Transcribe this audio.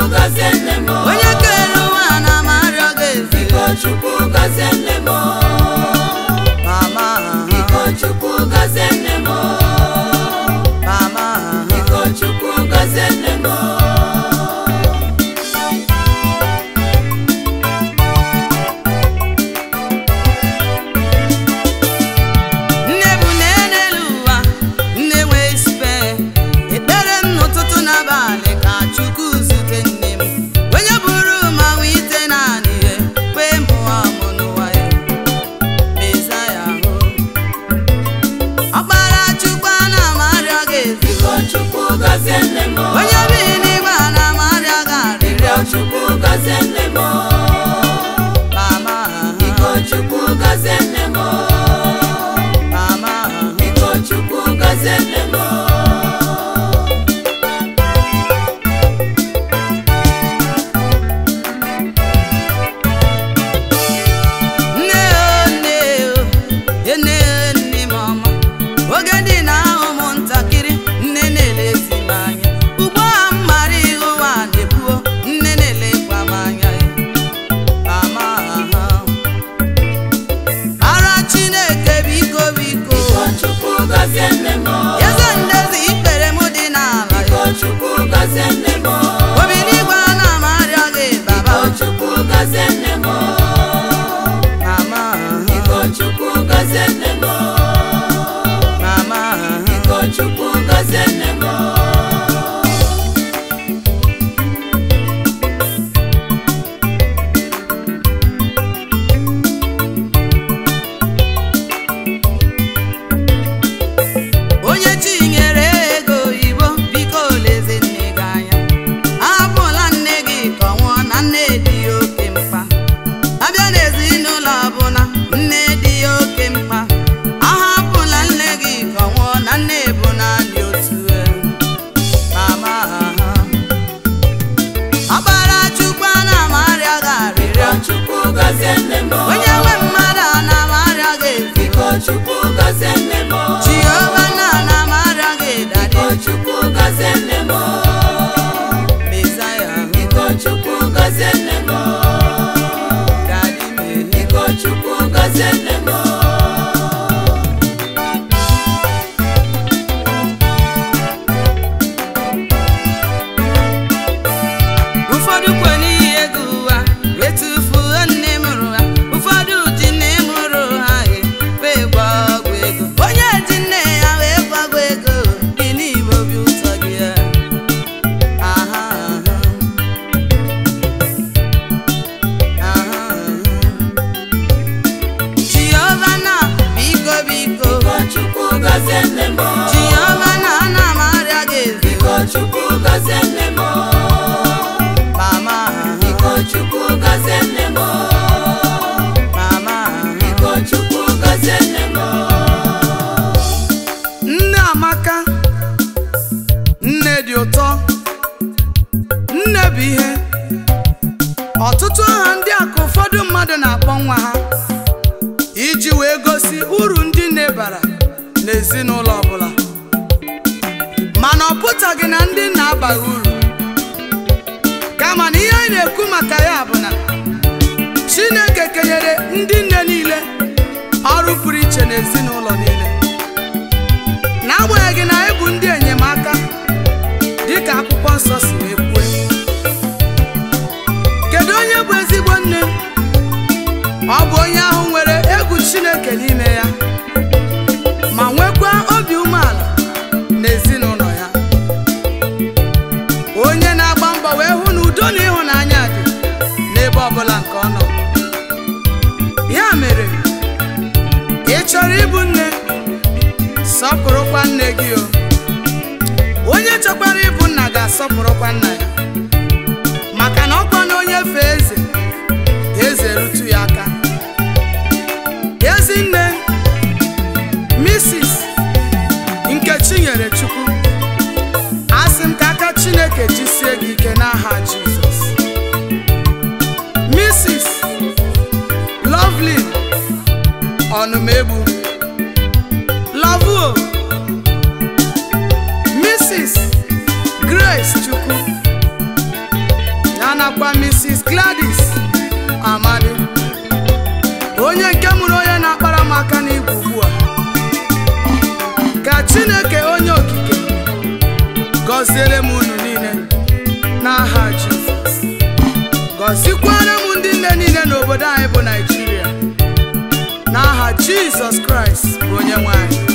onye kere ụwa na amarịọ gị biko Chukwu gọzie nne m mama biko Chukwu gọzie nne m mama biko Chukwu gọzie nne m nne bụ n'elu ụwa nne nwee isipe ekpere m n'ụtụtụ n'abalị ka Chukwu zute nne m onye bụrụ ma nwee ite naanị ihe wee mụọ mụ n'ụwa ya meza ya ahụ ọkpara Chukwu a na-amarịọ gị biko Chukwu gọzie nne m onye bi n'igwe a na-amarịọ gị arịrịọ Chukwu gọzie nne m mama biko Chukwu gọzie nne m mama biko Chukwu gọzie nne m nne nne mama oge dị na ahụ ụmụntakịrị nne na-elezi m anya ugbu a m mara ihe ụwa na-ebuo nne na-elekwa m anya mama ara Chineke biko biko biko Chukwu gọzie nne m eze ndezi ikpere m dị n'ala biko Chukwu gọzie nne m obi n'igwe a na-amarịọ gị baba biko Chukwu gọzie nne m mama biko Chukwu gọzie nne m mama biko Chukwu gọzie nne m onye chinyere ego oyibo biko leze nne gị anya ahapụla nne gị ka ọ nwụọ na nne dị ya oke mkpa abịa n'ezinụlọ ọbụla nne dị ya oke mkpa ahapụla nne gị ka ọ nwụọ na nne bụ naanị otu mama ọkpara Chukwu a na-amarịọ gị arịrịọ Chukwu gọzie nne m onye nwe mmadụ a na-amarịọ gị biko Chukwu gọzie nne m Jehova na-amarịọ gị dadi biko Chukwu gọzie nne m Mesaya biko Chukwu gọzie nne m dadi me biko Chukwu gọzie nne m ụfọdụ kwe n'ihi ego ụwa etufuo nne mụrụ ha ụfọdụ ji nne mụrụ ha wee gba ọgwụ ego onye ji nne ya wee gbagwa ego dị n'ime obi ụtọ gị aha aha Jehova na biko biko biko Chukwu gọzie nne m Jehova na na-amarịọ gị biko Chukwu gọzie nne m mama biko Chukwu gọzie nne m mama biko Chukwu gọzie nne m nne amaka nne dị ụtọ nne bụ ihe ọtụtụ aha ndị a ka ụfọdụ mmadụ na-akpọ nwa ha iji wee gosi uru ndị nne bara n'ezinụlọ ọbụla mana ọ pụtaghị na ndị nna abaghị uru kama na ihe anyị na-ekwu maka ya bụ na Chineke kenyere ndị nne niile ọrụ pụrụ iche n'ezinụlọ niile n'agbanyeghị na anyị bụ ndị enyemaka dịka akwụkwọ nsọ si wee kwue. Kedu onye bụ ezigbo nne? Ọ bụ onye ahụ nwere egwu Chineke n'ime ya ma nwekwa obi umeala n'ezinụlọ ya, onye na-agba mbọ wee hụ na udo na ịhụnanya dị n'ebe ọbụla nke ọ nọ. Ya mere ị chọrọ ịbụ nne, sọpụrụkwa nne gị o. Onye chọkwara ịbụ nna ga-asọpụrụkwa nna ya, maka na ọkwa na onye fee eze eze rutu ya aka. Ezinne Mrs. Nkechinyere Chukwu, asị m ka aka Chineke jisie gị ike n'aha Jizọs. Mrs. Lovely Ọnụmegbu Lovuo, Mrs. Grace Chukwu, ka Chineke onye okike gọziere m unu niile n'aha Jizọs. Gọzikwara m ndị nne niile n'obodo anyị bụ Naịjirịa n'aha Jizọs Kraịst bụ onye nwe anyị.